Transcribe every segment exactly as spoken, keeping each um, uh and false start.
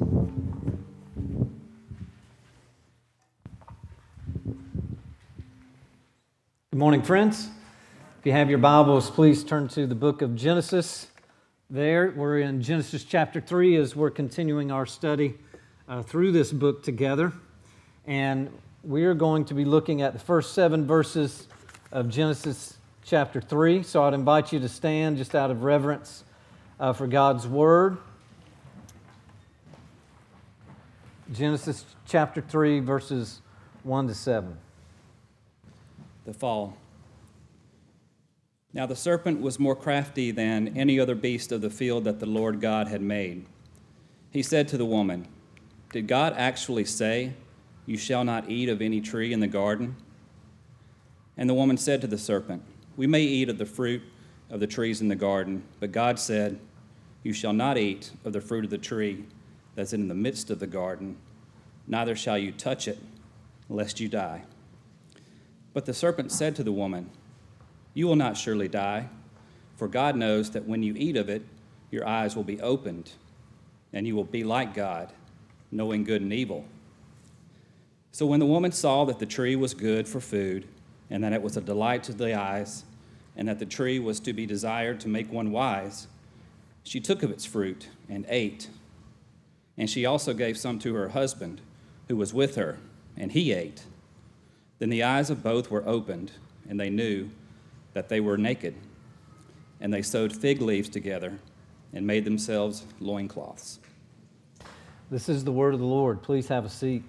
Good morning, friends. If you have your Bibles, please turn to the book of Genesis. There, we're in Genesis chapter three as we're continuing our study uh, through this book together. And we are going to be looking at the first seven verses of Genesis chapter three. So I'd invite you to stand just out of reverence uh, for God's Word. Genesis chapter three, verses one to seven. The fall. Now the serpent was more crafty than any other beast of the field that the Lord God had made. He said to the woman, "Did God actually say, 'You shall not eat of any tree in the garden'?" And the woman said to the serpent, "We may eat of the fruit of the trees in the garden, but God said, 'You shall not eat of the fruit of the tree that's in the midst of the garden, neither shall you touch it, lest you die.' But the serpent said to the woman, 'You will not surely die, for God knows that when you eat of it, your eyes will be opened, and you will be like God, knowing good and evil.' So when the woman saw that the tree was good for food, and that it was a delight to the eyes, and that the tree was to be desired to make one wise, she took of its fruit and ate. And she also gave some to her husband, who was with her, and he ate. Then the eyes of both were opened, and they knew that they were naked. And they sewed fig leaves together and made themselves loincloths." This is the word of the Lord. Please have a seat.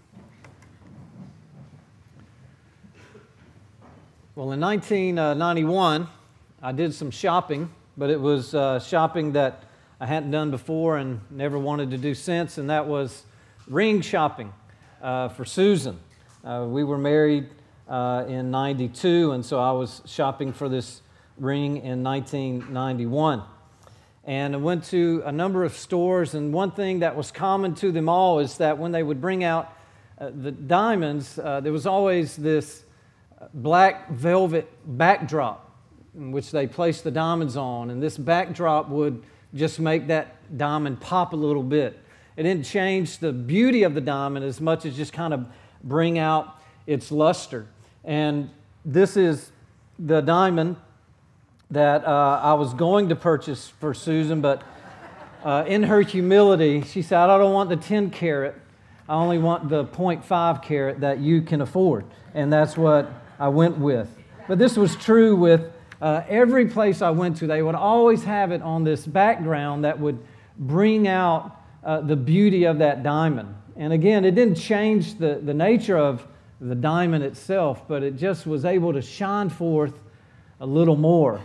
Well, in nineteen ninety-one, I did some shopping, but it was uh, shopping that I hadn't done before and never wanted to do since, and that was ring shopping uh, for Susan. Uh, we were married uh, in ninety-two, and so I was shopping for this ring in nineteen ninety-one. And I went to a number of stores, and one thing that was common to them all is that when they would bring out uh, the diamonds, uh, there was always this black velvet backdrop in which they placed the diamonds on, and this backdrop would just make that diamond pop a little bit. It didn't change the beauty of the diamond as much as just kind of bring out its luster. And this is the diamond that uh, I was going to purchase for Susan, but uh, in her humility, she said, "I don't want the ten carat, I only want the point five carat that you can afford." And that's what I went with. But this was true with uh, every place I went to. They would always have it on this background that would bring out uh, the beauty of that diamond. And again, it didn't change the, the nature of the diamond itself, but it just was able to shine forth a little more.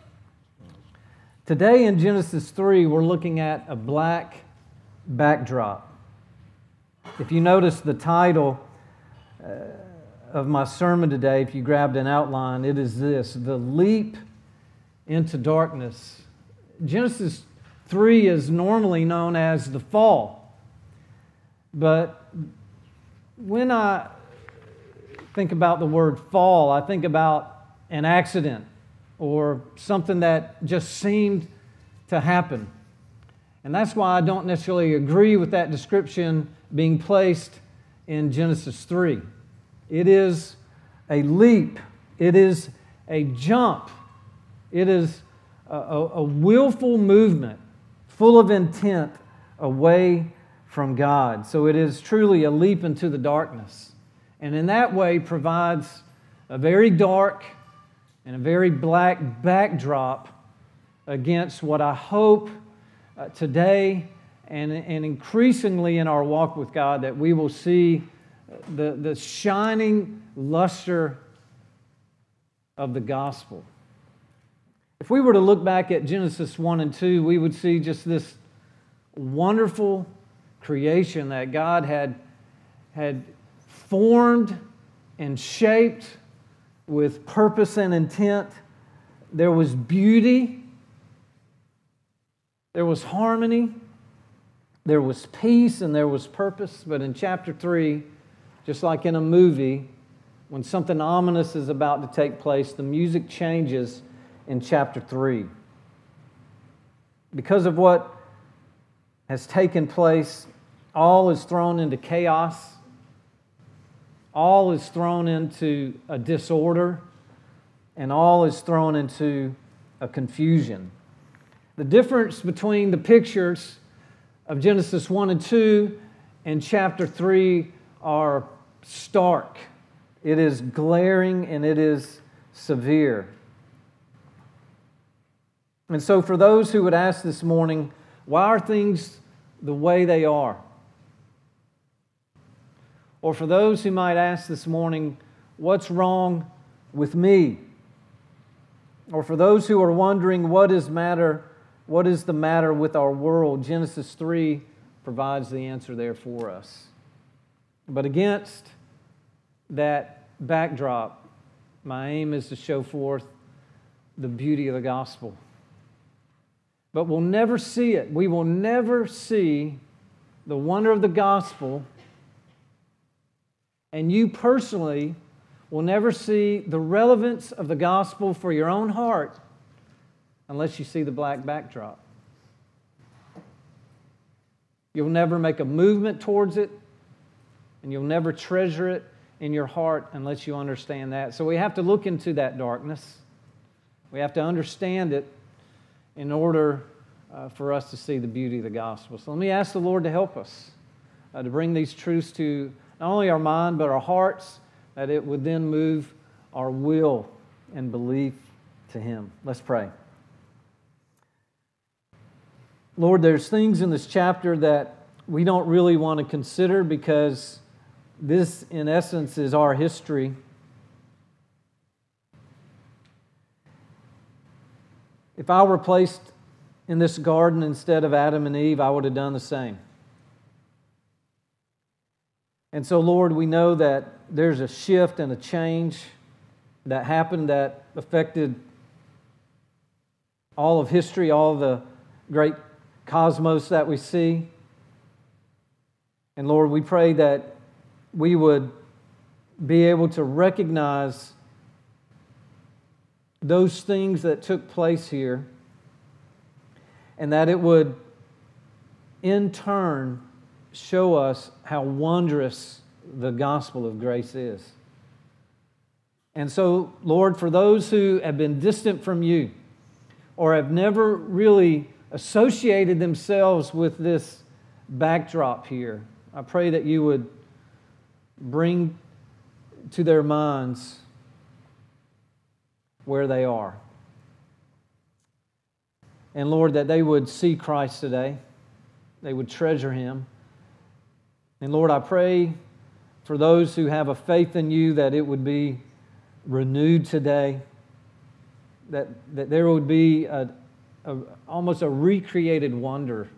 Today in Genesis three, we're looking at a black backdrop. If you notice the title uh, of my sermon today, if you grabbed an outline, it is this: The Leap into Darkness. Genesis three is normally known as the fall. But when I think about the word fall, I think about an accident or something that just seemed to happen. And that's why I don't necessarily agree with that description being placed in Genesis three. It is a leap. It is a jump. It is a, a, a willful movement full of intent away from God. So it is truly a leap into the darkness. And in that way provides a very dark and a very black backdrop against what I hope uh, today and, and increasingly in our walk with God that we will see the, the shining luster of the gospel. If we were to look back at Genesis one and two, we would see just this wonderful creation that God had, had formed and shaped with purpose and intent. There was beauty, there was harmony, there was peace, and there was purpose. But in chapter three, just like in a movie, when something ominous is about to take place, the music changes in chapter three. Because of what has taken place all is thrown into chaos. All is thrown into a disorder. And all is thrown into a confusion. The difference between the pictures of Genesis one and two and chapter three are stark. It is glaring and it is severe. And so for those who would ask this morning, why are things the way they are? Or for those who might ask this morning, what's wrong with me? Or for those who are wondering what is matter, what is the matter with our world, Genesis three provides the answer there for us. But against that backdrop, my aim is to show forth the beauty of the gospel. But we'll never see it. We will never see the wonder of the gospel, and you personally will never see the relevance of the gospel for your own heart unless you see the black backdrop. You'll never make a movement towards it, and you'll never treasure it in your heart unless you understand that. So we have to look into that darkness. We have to understand it in order uh, for us to see the beauty of the gospel. So let me ask the Lord to help us, uh, to bring these truths to not only our mind but our hearts, that it would then move our will and belief to Him. Let's pray. Lord, there's things in this chapter that we don't really want to consider because this, in essence, is our history. If I were placed in this garden instead of Adam and Eve, I would have done the same. And so, Lord, we know that there's a shift and a change that happened that affected all of history, all the great cosmos that we see. And Lord, we pray that we would be able to recognize those things that took place here, and that it would in turn show us how wondrous the gospel of grace is. And so, Lord, for those who have been distant from you or have never really associated themselves with this backdrop here, I pray that you would bring to their minds where they are. And Lord, that they would see Christ today. They would treasure Him. And Lord, I pray for those who have a faith in you that it would be renewed today. That, that there would be a, a, almost a recreated wonder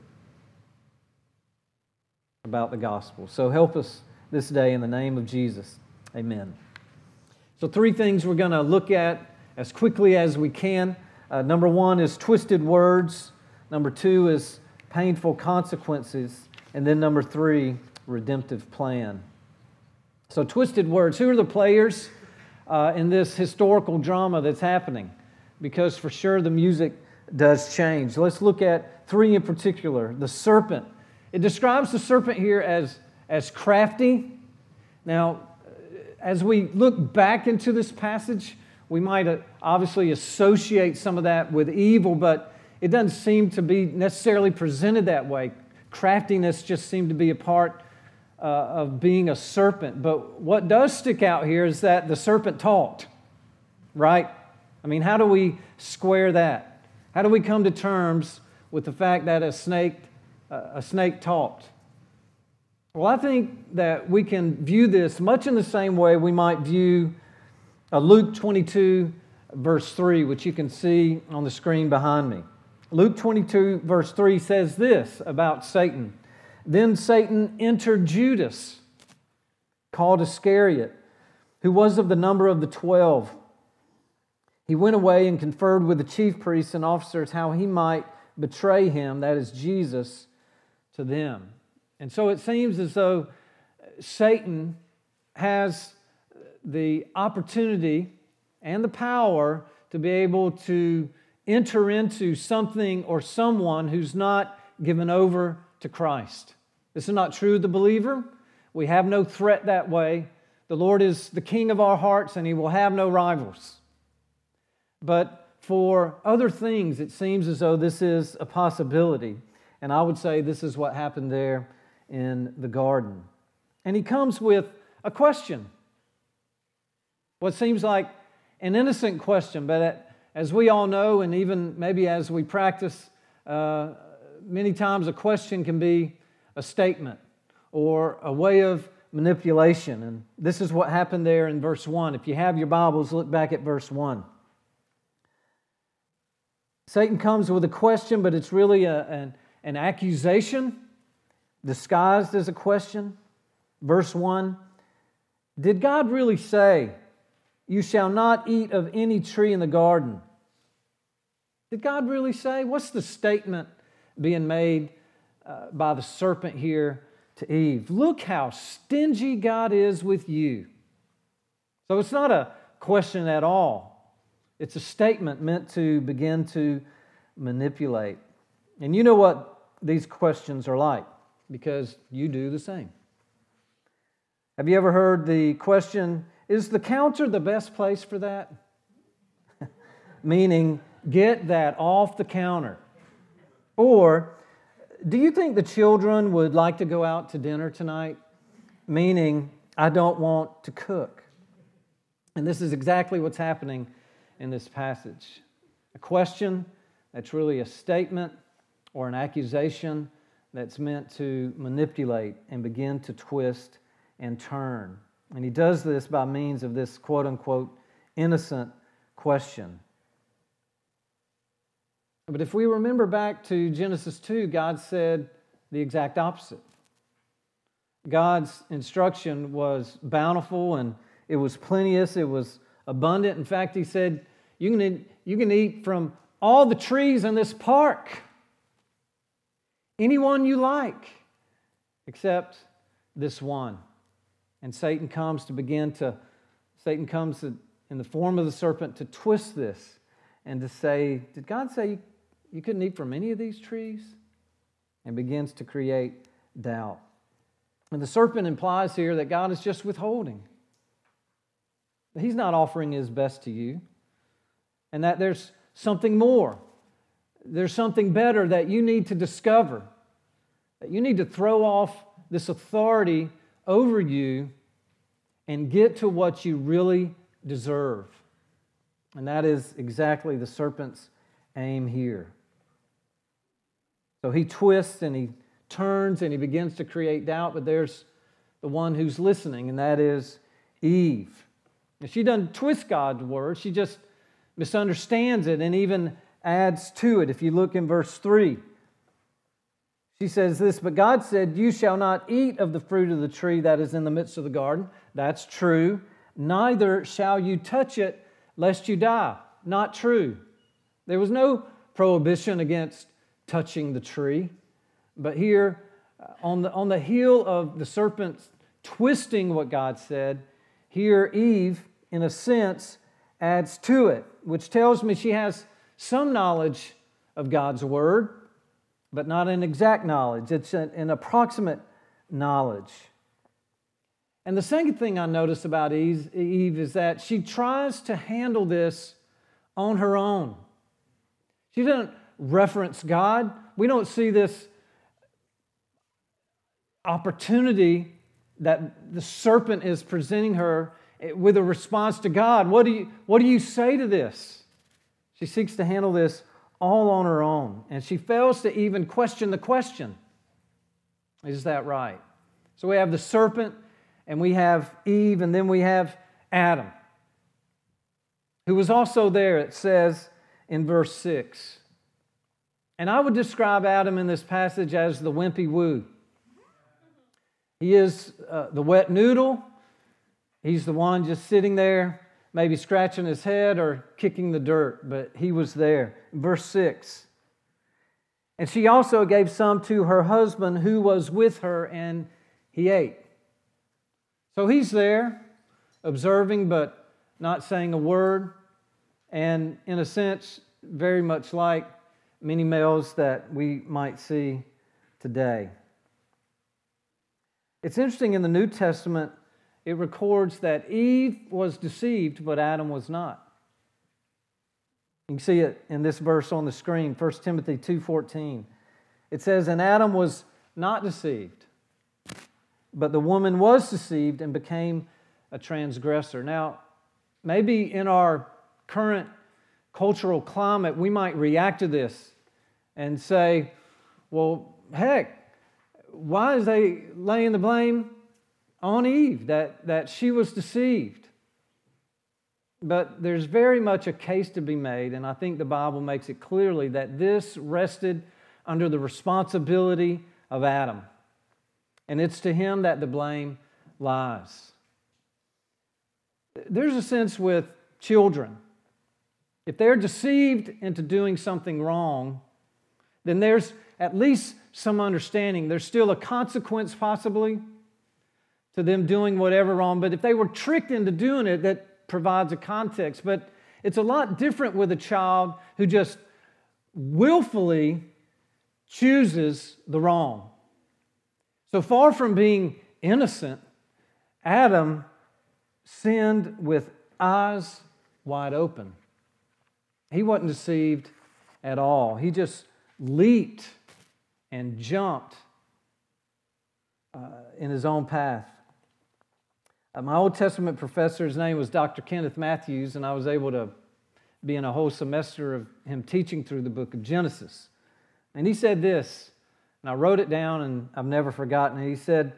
about the gospel. So help us this day in the name of Jesus. Amen. So three things we're going to look at as quickly as we can. Uh, number one is twisted words. Number two is painful consequences. And then number three, redemptive plan. So twisted words. Who are the players uh, in this historical drama that's happening? Because for sure the music does change. Let's look at three in particular. The serpent. It describes the serpent here as, as crafty. Now, as we look back into this passage, we might obviously associate some of that with evil, but it doesn't seem to be necessarily presented that way. Craftiness just seemed to be a part uh, of being a serpent. But what does stick out here is that the serpent talked, right? I mean, how do we square that? How do we come to terms with the fact that a snake, uh, a snake talked? Well, I think that we can view this much in the same way we might view uh, Luke twenty-two, verse three, which you can see on the screen behind me. Luke twenty-two, verse three says this about Satan. Then Satan entered Judas, called Iscariot, who was of the number of the twelve. He went away and conferred with the chief priests and officers how he might betray him, that is Jesus, to them. And so it seems as though Satan has the opportunity and the power to be able to enter into something or someone who's not given over to Christ. This is not true of the believer. We have no threat that way. The Lord is the King of our hearts, and He will have no rivals. But for other things, it seems as though this is a possibility. And I would say this is what happened there in the garden. And He comes with a question. What seems like an innocent question, but as we all know, and even maybe as we practice, uh, many times a question can be a statement or a way of manipulation. And this is what happened there in verse one. If you have your Bibles, look back at verse one. Satan comes with a question, but it's really a, an, an accusation disguised as a question. Verse one, did God really say, you shall not eat of any tree in the garden? Did God really say? What's the statement being made uh, by the serpent here to Eve? Look how stingy God is with you. So it's not a question at all. It's a statement meant to begin to manipulate. And you know what these questions are like, because you do the same. Have you ever heard the question, is the counter the best place for that? Meaning, get that off the counter. Or, do you think the children would like to go out to dinner tonight? Meaning, I don't want to cook. And this is exactly what's happening in this passage. A question that's really a statement or an accusation that's meant to manipulate and begin to twist and turn. And he does this by means of this quote-unquote innocent question. But if we remember back to Genesis two, God said the exact opposite. God's instruction was bountiful and it was plenteous, it was abundant. In fact, He said, you can eat, you can eat from all the trees in this park. Anyone you like, except this one. And Satan comes to begin to, Satan comes to, in the form of the serpent to twist this and to say, did God say you, you couldn't eat from any of these trees? And begins to create doubt. And the serpent implies here that God is just withholding. That He's not offering His best to you. And that there's something more. There's something better that you need to discover. That you need to throw off this authority over you and get to what you really deserve. And that is exactly the serpent's aim here. So he twists and he turns and he begins to create doubt, but there's the one who's listening, and that is Eve. And she doesn't twist God's word, she just misunderstands it and even adds to it. If you look in verse three, she says this, but God said, you shall not eat of the fruit of the tree that is in the midst of the garden. That's true. Neither shall you touch it, lest you die. Not true. There was no prohibition against touching the tree. But here, on the, on the heel of the serpent twisting what God said, here Eve, in a sense, adds to it, which tells me she has some knowledge of God's word, but not an exact knowledge. It's an, an approximate knowledge. And the second thing I notice about Eve, Eve is that she tries to handle this on her own. She doesn't reference God. We don't see this opportunity that the serpent is presenting her with a response to God. What do you, what do you say to this? She seeks to handle this all on her own, and she fails to even question the question. Is that right? So we have the serpent, and we have Eve, and then we have Adam, who was also there, it says in verse six. And I would describe Adam in this passage as the wimpy woo. He is uh, the wet noodle. He's the one just sitting there, maybe scratching his head or kicking the dirt, but he was there. Verse six. And she also gave some to her husband who was with her, and he ate. So he's there, observing but not saying a word, and in a sense, very much like many males that we might see today. It's interesting, in the New Testament, it records that Eve was deceived, but Adam was not. You can see it in this verse on the screen, First Timothy two fourteen. It says, "And Adam was not deceived, but the woman was deceived and became a transgressor." Now, maybe in our current cultural climate, we might react to this and say, well, heck, why is they laying the blame on Eve, that, that she was deceived? But there's very much a case to be made, and I think the Bible makes it clearly that this rested under the responsibility of Adam. And it's to him that the blame lies. There's a sense with children. If they're deceived into doing something wrong, then there's at least some understanding. There's still a consequence possibly to them doing whatever wrong. But if they were tricked into doing it, that provides a context. But it's a lot different with a child who just willfully chooses the wrong. So far from being innocent, Adam sinned with eyes wide open. He wasn't deceived at all. He just leaped and jumped uh, in his own path. Uh, my Old Testament professor, his name was Doctor Kenneth Matthews, and I was able to be in a whole semester of him teaching through the book of Genesis. And he said this, and I wrote it down and I've never forgotten it. He said,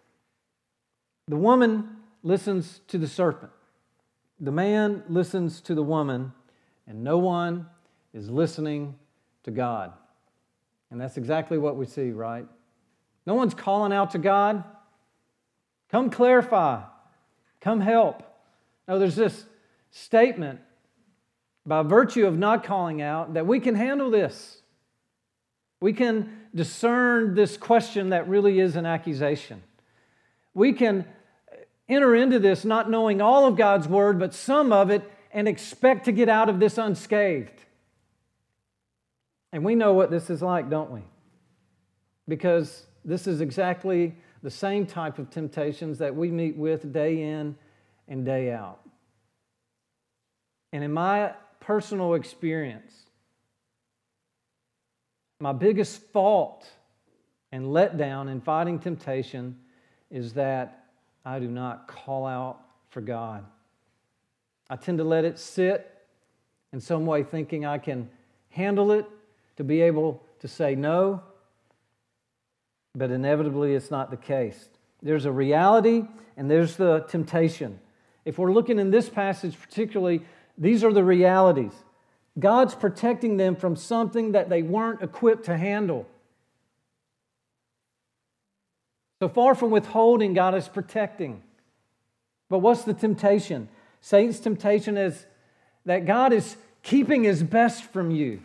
"The woman listens to the serpent. The man listens to the woman, and no one is listening to God." And that's exactly what we see, right? No one's calling out to God. Come clarify. Come help. No, there's this statement by virtue of not calling out that we can handle this. We can discern this question that really is an accusation. We can enter into this not knowing all of God's word, but some of it, and expect to get out of this unscathed. And we know what this is like, don't we? Because this is exactly the same type of temptations that we meet with day in and day out. And in my personal experience, my biggest fault and letdown in fighting temptation is that I do not call out for God. I tend to let it sit in some way, thinking I can handle it, to be able to say no, but inevitably it's not the case. There's a reality and there's the temptation. If we're looking in this passage particularly, these are the realities. God's protecting them from something that they weren't equipped to handle. So far from withholding, God is protecting. But what's the temptation? Satan's temptation is that God is keeping His best from you.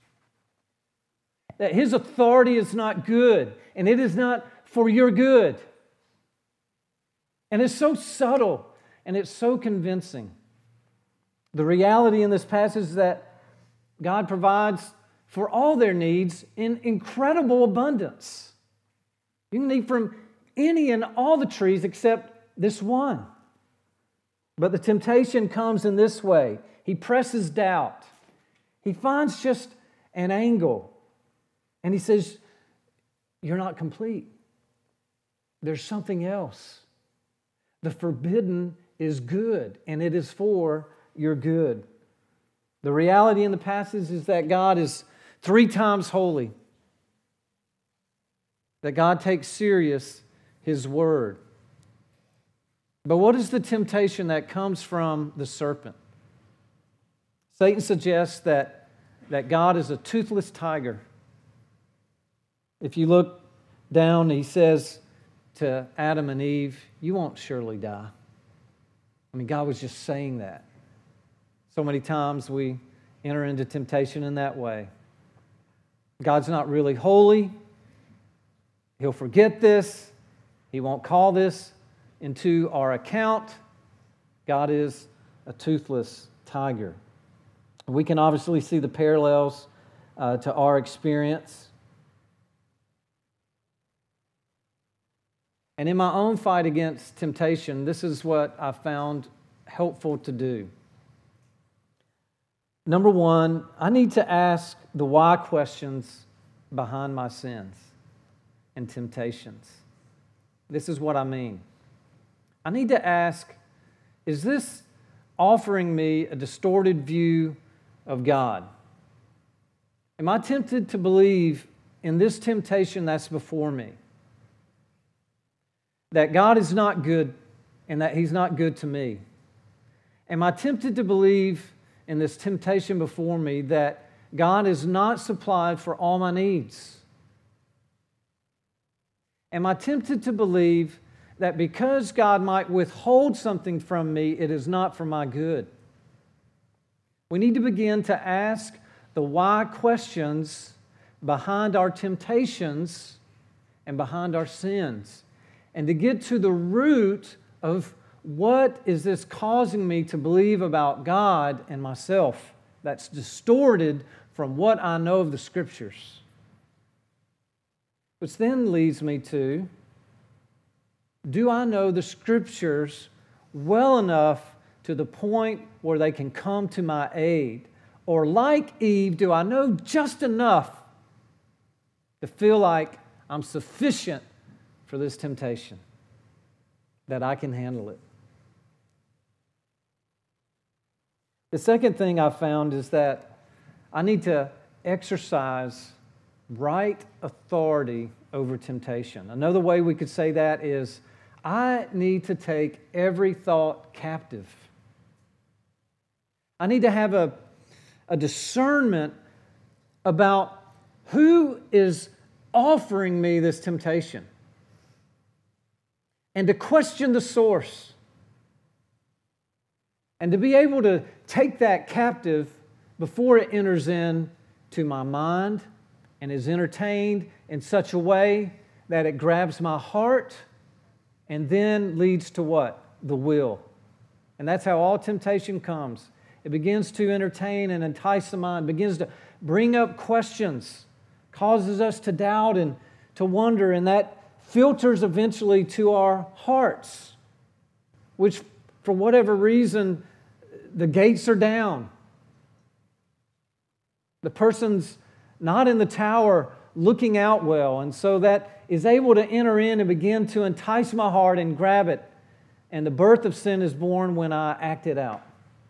That His authority is not good, and it is not for your good. And it's so subtle, and it's so convincing. The reality in this passage is that God provides for all their needs in incredible abundance. You can eat from any and all the trees except this one. But the temptation comes in this way. He presses doubt. He finds just an angle. And he says, you're not complete. There's something else. The forbidden is good, and it is for your good. The reality in the passage is that God is three times holy. That God takes serious His word. But what is the temptation that comes from the serpent? Satan suggests that, that God is a toothless tiger. If you look down, he says to Adam and Eve, you won't surely die. I mean, God was just saying that. So many times we enter into temptation in that way. God's not really holy. He'll forget this. He won't call this into our account. God is a toothless tiger. We can obviously see the parallels uh, to our experience. And in my own fight against temptation, this is what I found helpful to do. Number one, I need to ask the why questions behind my sins and temptations. This is what I mean. I need to ask, is this offering me a distorted view of God? Am I tempted to believe in this temptation that's before me, that God is not good and that He's not good to me? Am I tempted to believe in this temptation before me that God is not supplied for all my needs? Am I tempted to believe that because God might withhold something from me, it is not for my good? We need to begin to ask the why questions behind our temptations and behind our sins, and to get to the root of what is this causing me to believe about God and myself that's distorted from what I know of the Scriptures. Which then leads me to, do I know the Scriptures well enough to the point where they can come to my aid? Or like Eve, do I know just enough to feel like I'm sufficient for this temptation, that I can handle it? The second thing I found is that I need to exercise right authority over temptation. Another way we could say that is, I need to take every thought captive. I need to have a, a discernment about who is offering me this temptation, and to question the source, and to be able to take that captive before it enters in to my mind and is entertained in such a way that it grabs my heart and then leads to what? The will. And that's how all temptation comes. It begins to entertain and entice the mind, begins to bring up questions, causes us to doubt and to wonder, and that filters eventually to our hearts, which for whatever reason, the gates are down. The person's not in the tower looking out well, and so that is able to enter in and begin to entice my heart and grab it. And the birth of sin is born when I act it out.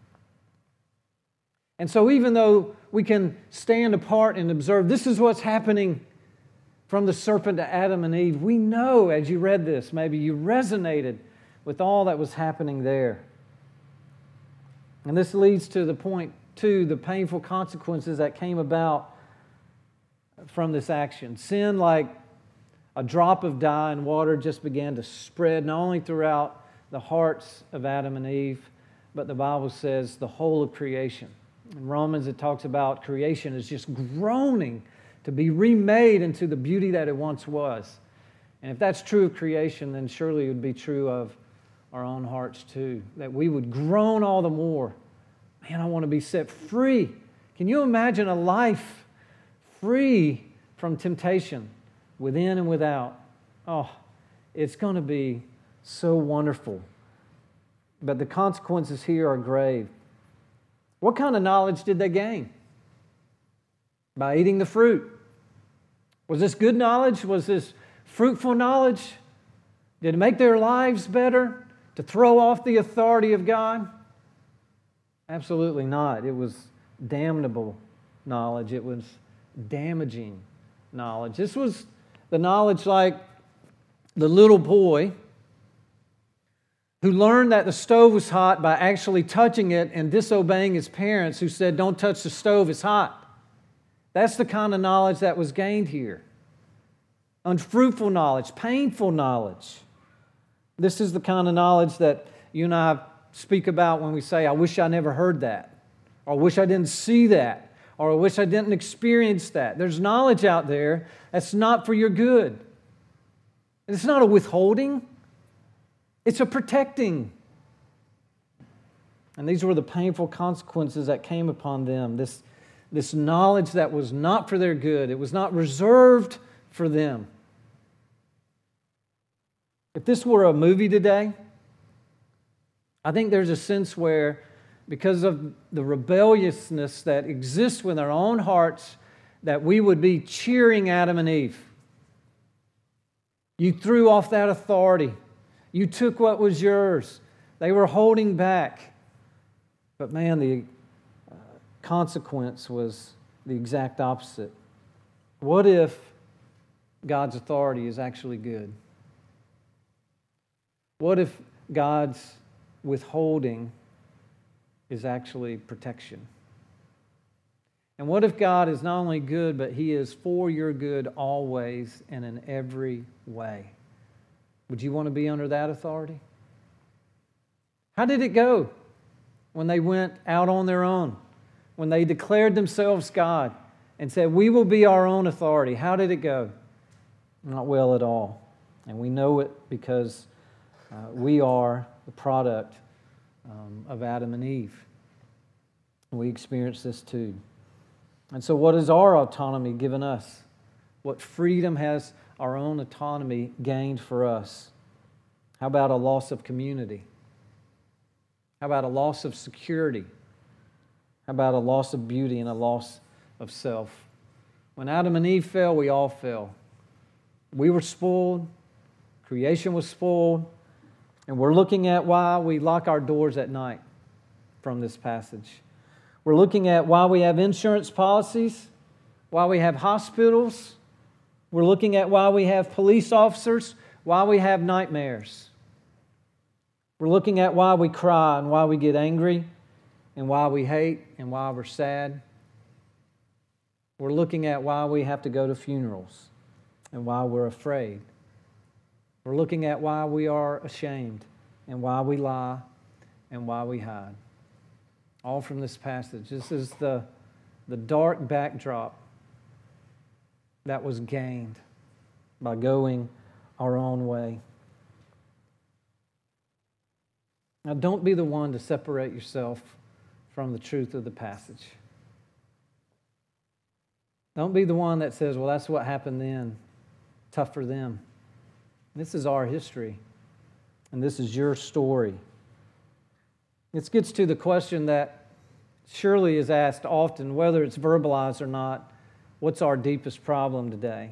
And so even though we can stand apart and observe, this is what's happening from the serpent to Adam and Eve, we know as you read this, maybe you resonated with all that was happening there. And this leads to the point two, the painful consequences that came about from this action. Sin, like a drop of dye in water, just began to spread not only throughout the hearts of Adam and Eve, but the Bible says the whole of creation. In Romans, it talks about creation is just groaning to be remade into the beauty that it once was. And if that's true of creation, then surely it would be true of our own hearts too, that we would groan all the more. Man, I want to be set free. Can you imagine a life free from temptation, within and without? Oh, it's going to be so wonderful. But the consequences here are grave. What kind of knowledge did they gain? By eating the fruit. Was this good knowledge? Was this fruitful knowledge? Did it make their lives better? To throw off the authority of God? Absolutely not. It was damnable knowledge. It was damaging knowledge. This was the knowledge like the little boy who learned that the stove was hot by actually touching it and disobeying his parents who said, "Don't touch the stove, it's hot." That's the kind of knowledge that was gained here. Unfruitful knowledge, painful knowledge. This is the kind of knowledge that you and I speak about when we say, "I wish I never heard that," or "I wish I didn't see that," or "I wish I didn't experience that." There's knowledge out there that's not for your good. It's not a withholding. It's a protecting. And these were the painful consequences that came upon them. This, this knowledge that was not for their good. It was not reserved for them. If this were a movie today, I think there's a sense where, because of the rebelliousness that exists within our own hearts, that we would be cheering Adam and Eve. You threw off that authority. You took what was yours. They were holding back. But man, the uh, consequence was the exact opposite. What if God's authority is actually good? What if God's withholding is actually protection? And what if God is not only good, but He is for your good always and in every way? Would you want to be under that authority? How did it go when they went out on their own? When they declared themselves God and said, we will be our own authority. How did it go? Not well at all. And we know it because uh, we are the product um, of Adam and Eve. We experience this too. And so what has our autonomy given us? What freedom has our own autonomy gained for us? How about a loss of community? How about a loss of security? How about a loss of beauty and a loss of self? When Adam and Eve fell, we all fell. We were spoiled. Creation was spoiled. And we're looking at why we lock our doors at night from this passage. We're looking at why we have insurance policies, why we have hospitals. We're looking at why we have police officers, why we have nightmares. We're looking at why we cry and why we get angry and why we hate and why we're sad. We're looking at why we have to go to funerals and why we're afraid. We're looking at why we are ashamed and why we lie and why we hide. All from this passage. This is the, the dark backdrop that was gained by going our own way. Now, don't be the one to separate yourself from the truth of the passage. Don't be the one that says, well, that's what happened then. Tough for them. This is our history, and this is your story. This gets to the question that surely is asked often, whether it's verbalized or not. What's our deepest problem today?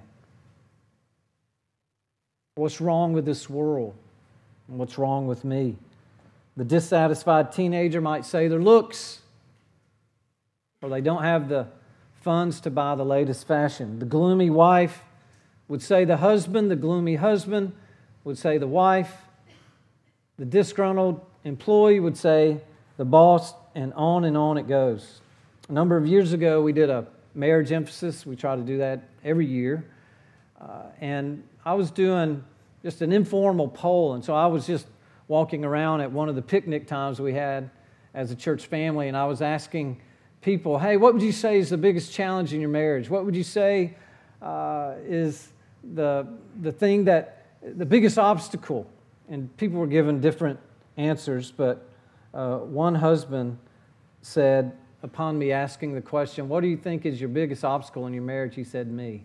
What's wrong with this world? And what's wrong with me? The dissatisfied teenager might say their looks, or they don't have the funds to buy the latest fashion. The gloomy wife would say the husband, the gloomy husband would say the wife. The disgruntled employee would say the boss, and on and on it goes. A number of years ago, we did a marriage emphasis. We try to do that every year. Uh, and I was doing just an informal poll, and so I was just walking around at one of the picnic times we had as a church family, and I was asking people, hey, what would you say is the biggest challenge in your marriage? What would you say uh, is the, the thing that, the biggest obstacle? And people were given different answers, but uh, one husband said, upon me asking the question, what do you think is your biggest obstacle in your marriage? He said, me.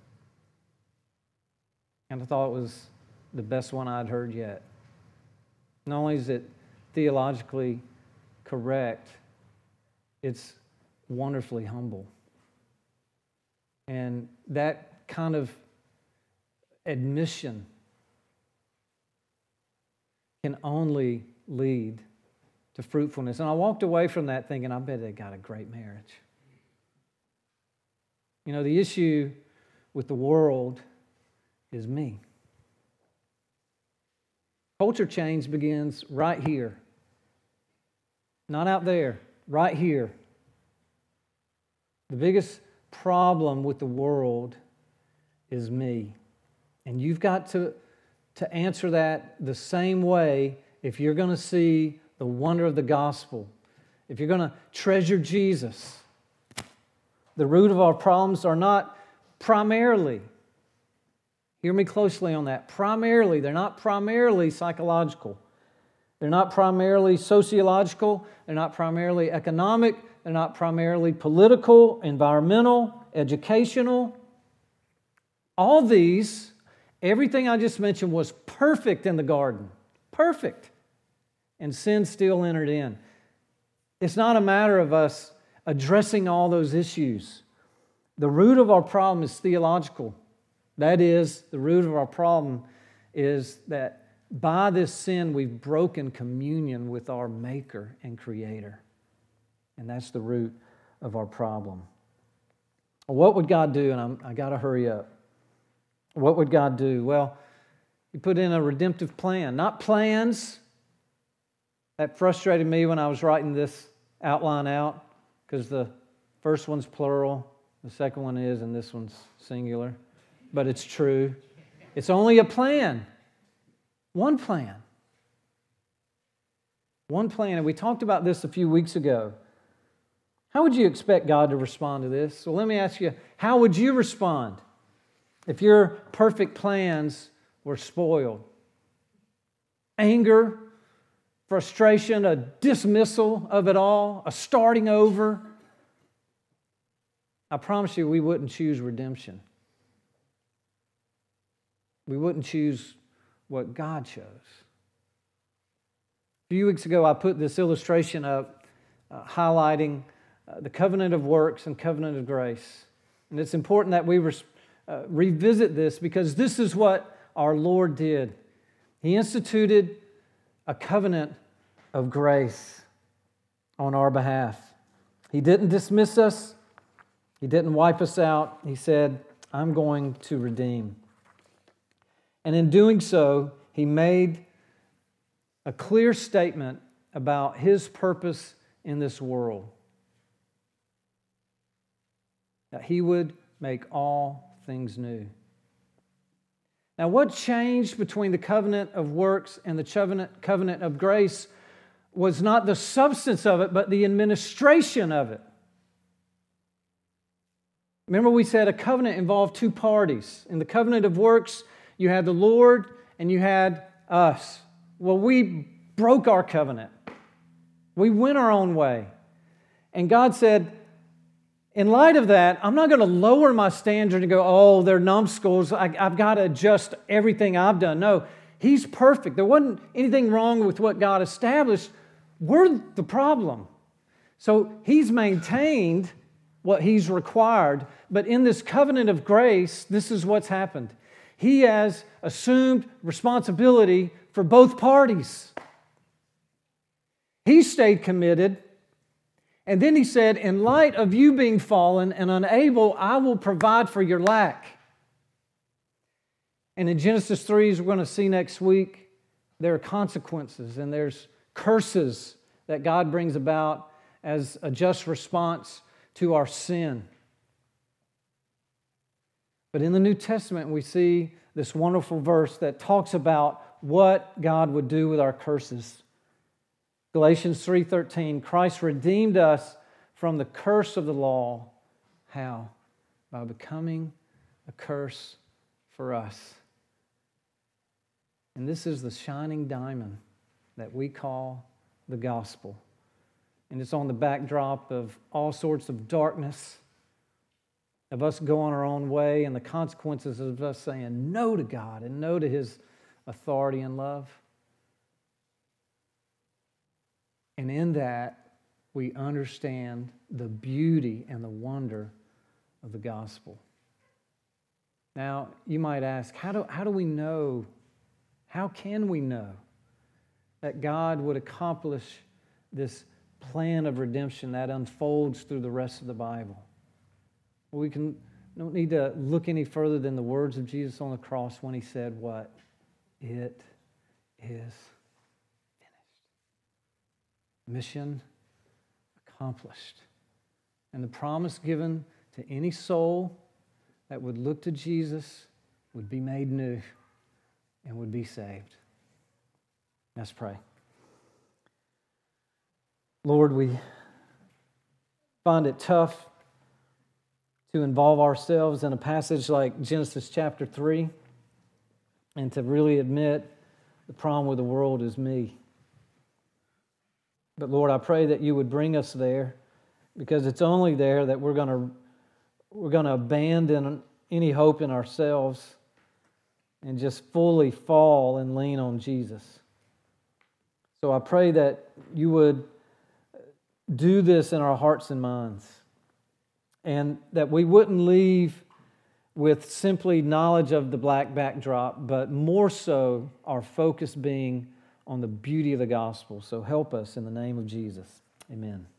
And I thought it was the best one I'd heard yet. Not only is it theologically correct, it's wonderfully humble. And that kind of admission can only lead to fruitfulness. And I walked away from that thinking, I bet they got a great marriage. You know, the issue with the world is me. Culture change begins right here. Not out there, right here. The biggest problem with the world is me. And you've got to, to answer that the same way if you're going to see the wonder of the gospel. If you're going to treasure Jesus. The root of our problems are not primarily, hear me closely on that, primarily, they're not primarily psychological. They're not primarily sociological. They're not primarily economic. They're not primarily political, environmental, educational. All these Everything I just mentioned was perfect in the garden. Perfect. And sin still entered in. It's not a matter of us addressing all those issues. The root of our problem is theological. That is, the root of our problem is that by this sin we've broken communion with our Maker and Creator. And that's the root of our problem. What would God do? And I'm, I got to hurry up. What would God do? Well, He put in a redemptive plan. Not plans. That frustrated me when I was writing this outline out because the first one's plural, the second one is, and this one's singular. But it's true. It's only a plan. One plan. One plan. And we talked about this a few weeks ago. How would you expect God to respond to this? So let me ask you, how would you respond if your perfect plans were spoiled? Anger, frustration, a dismissal of it all, a starting over. I promise you we wouldn't choose redemption. We wouldn't choose what God chose. A few weeks ago, I put this illustration up uh, highlighting uh, the covenant of works and covenant of grace. And it's important that we res- uh, revisit this because this is what our Lord did. He instituted a covenant of grace on our behalf. He didn't dismiss us. He didn't wipe us out. He said, I'm going to redeem. And in doing so, He made a clear statement about His purpose in this world. That He would make all things new. Now, what changed between the covenant of works and the covenant, covenant of grace was not the substance of it, but the administration of it. Remember, we said a covenant involved two parties. In the covenant of works, you had the Lord and you had us. Well, we broke our covenant. We went our own way. And God said, in light of that, I'm not going to lower my standard and go, oh, they're numbskulls. I, I've got to adjust everything I've done. No, He's perfect. There wasn't anything wrong with what God established. We're the problem. So He's maintained what He's required. But in this covenant of grace, this is what's happened. He has assumed responsibility for both parties. He stayed committed. And then He said, in light of you being fallen and unable, I will provide for your lack. And in Genesis three, as we're going to see next week, there are consequences and there's curses that God brings about as a just response to our sin. But in the New Testament, we see this wonderful verse that talks about what God would do with our curses. Galatians three thirteen, Christ redeemed us from the curse of the law. How? By becoming a curse for us. And this is the shining diamond that we call the gospel. And it's on the backdrop of all sorts of darkness, of us going our own way, and the consequences of us saying no to God and no to His authority and love. And in that, we understand the beauty and the wonder of the gospel. Now, you might ask, how do, how do we know, how can we know that God would accomplish this plan of redemption that unfolds through the rest of the Bible? Well, we can, don't need to look any further than the words of Jesus on the cross when He said what? It is mission accomplished. And the promise given to any soul that would look to Jesus would be made new and would be saved. Let's pray. Lord, we find it tough to involve ourselves in a passage like Genesis chapter three and to really admit the problem with the world is me. But Lord, I pray that you would bring us there, because it's only there that we're going to we're going to abandon any hope in ourselves and just fully fall and lean on Jesus. So I pray that you would do this in our hearts and minds, and that we wouldn't leave with simply knowledge of the black backdrop, but more so our focus being on the beauty of the gospel. So help us in the name of Jesus. Amen.